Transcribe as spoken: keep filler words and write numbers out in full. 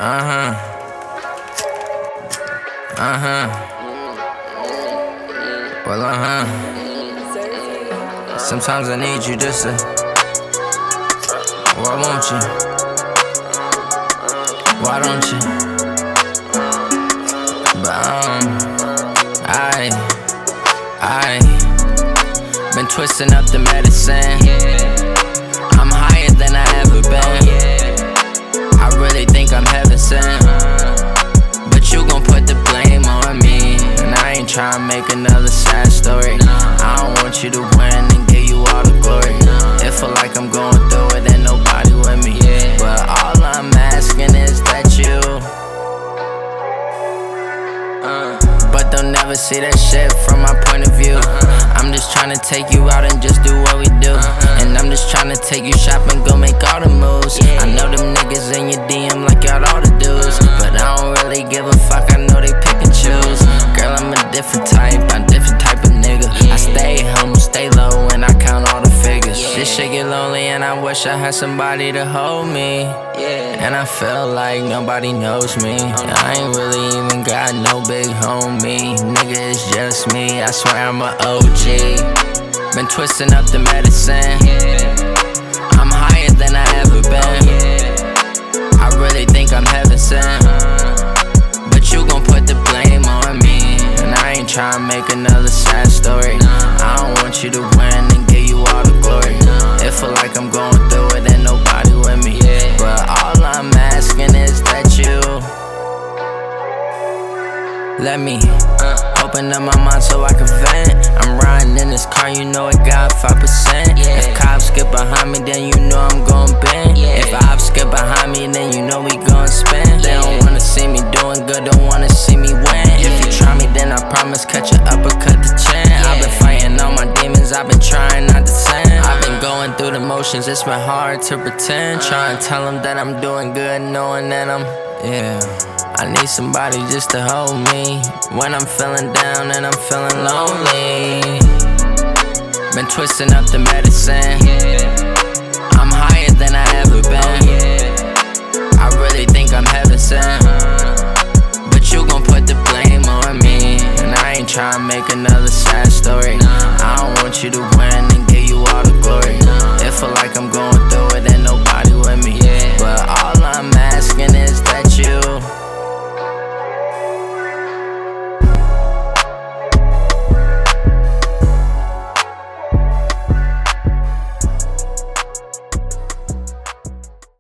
Uh-huh. Uh-huh. Well, uh-huh. Sometimes I need you just to. Why won't you? Why don't you? But, um, I, I been twisting up the medicine. I'm higher than I ever been. I really think I'm heaven sent, but you gon' put the blame on me, and I ain't tryna make another sad story. I don't want you to win and give you all the glory. It feel like I'm going through it and nobody with me, but all I'm asking is that you uh, But they'll never see that shit from my point of view. I'm just tryna take you out and just do what we do, and I'm just tryna take you shopping, go make all the moves. I know them niggas in your D M like y'all all the dudes, but I don't really give a fuck, I know they pick and choose. Girl, I'm a different type, I'm a different type of nigga. I stay humble, stay low, and I count all the figures. This shit get lonely and I wish I had somebody to hold me, and I feel like nobody knows me. I ain't really even got no big homie, nigga, it's just me. I swear I'm a O G. Been twisting up the medicine. I'm higher than I ever been. I really think I'm heaven sent, but you gon' put the blame on me, and I ain't tryna make another sad story. I don't want you to win and give you all the glory. It feel like I'm going through it and nobody with me, but all I'm asking is that you let me uh, open up my mind so I can vent. I'm riding in this car, you know it got five percent. If cops get behind me, then you know I'm gon' bend. If ops get behind me, then you know we gon' spin. They don't wanna see me doing good, don't wanna see me win. If you try me, then I promise catch a uppercut the chin. I've been fighting all my demons, I've been trying not to sin. I've been going through the motions, it's been hard to pretend. Trying to tell them that I'm doing good, knowing that I'm, yeah. I need somebody just to hold me when I'm feeling down and I'm feeling lonely. Been twisting up the medicine.